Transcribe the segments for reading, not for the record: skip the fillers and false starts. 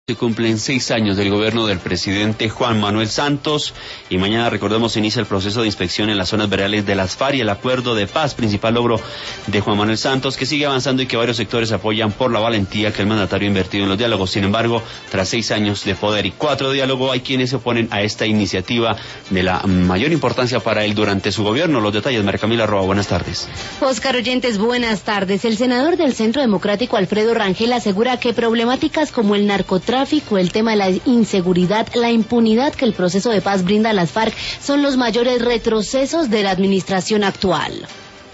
Se cumplen 6 años del gobierno del presidente Juan Manuel Santos y mañana, recordemos, se inicia el proceso de inspección en las zonas verales de las FARC y el acuerdo de paz, principal logro de Juan Manuel Santos, que sigue avanzando y que varios sectores apoyan por la valentía que el mandatario ha invertido en los diálogos. Sin embargo, tras 6 años de poder y 4 de diálogo, hay quienes se oponen a esta iniciativa de la mayor importancia para él durante su gobierno. Los detalles, María Camila Roa, buenas tardes. Oscar Oyentes, buenas tardes. El senador del Centro Democrático, Alfredo Rangel, asegura que problemáticas como el narcotráfico, el tema de la inseguridad, la impunidad que el proceso de paz brinda a las FARC son los mayores retrocesos de la administración actual.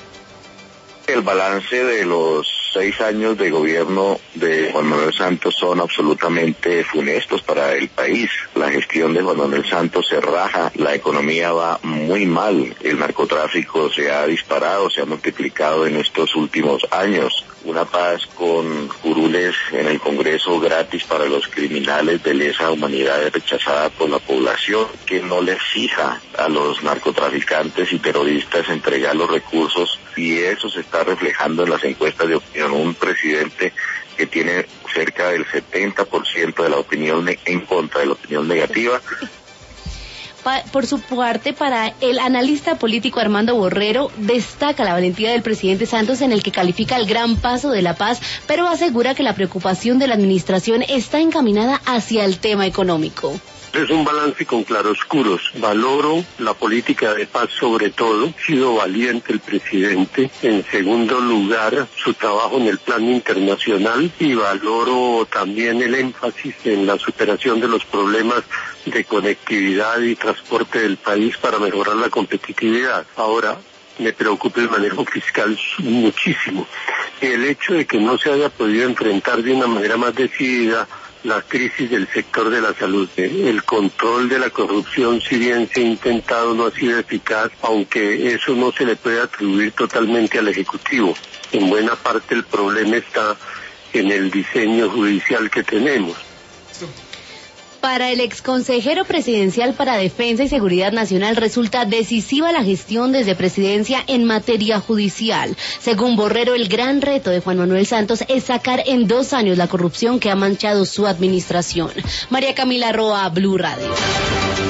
El balance de los 6 años de gobierno de Juan Manuel Santos son absolutamente funestos para el país. La gestión de Juan Manuel Santos se raja, la economía va muy mal, el narcotráfico se ha disparado, se ha multiplicado en estos últimos años. Una paz con curules en el Congreso gratis para los criminales de lesa humanidad es rechazada por la población, que no le exija a los narcotraficantes y terroristas entregar los recursos, y eso se está reflejando en las encuestas de opinión. Un presidente que tiene cerca del 70% de la opinión en contra de la opinión negativa. Por su parte, para el analista político Armando Borrero, destaca la valentía del presidente Santos, en el que califica el gran paso de la paz, pero asegura que la preocupación de la administración está encaminada hacia el tema económico. Es un balance con claroscuros. Valoro la política de paz sobre todo. Ha sido valiente el presidente. En segundo lugar, su trabajo en el plano internacional, y valoro también el énfasis en la superación de los problemas de conectividad y transporte del país para mejorar la competitividad. Ahora, me preocupa el manejo fiscal muchísimo. El hecho de que no se haya podido enfrentar de una manera más decidida la crisis del sector de la salud. El control de la corrupción, si bien se ha intentado, no ha sido eficaz, aunque eso no se le puede atribuir totalmente al Ejecutivo. En buena parte el problema está en el diseño judicial que tenemos. Para el exconsejero presidencial para Defensa y Seguridad Nacional, resulta decisiva la gestión desde Presidencia en materia judicial. Según Borrero, el gran reto de Juan Manuel Santos es sacar en 2 años la corrupción que ha manchado su administración. María Camila Roa, Blue Radio.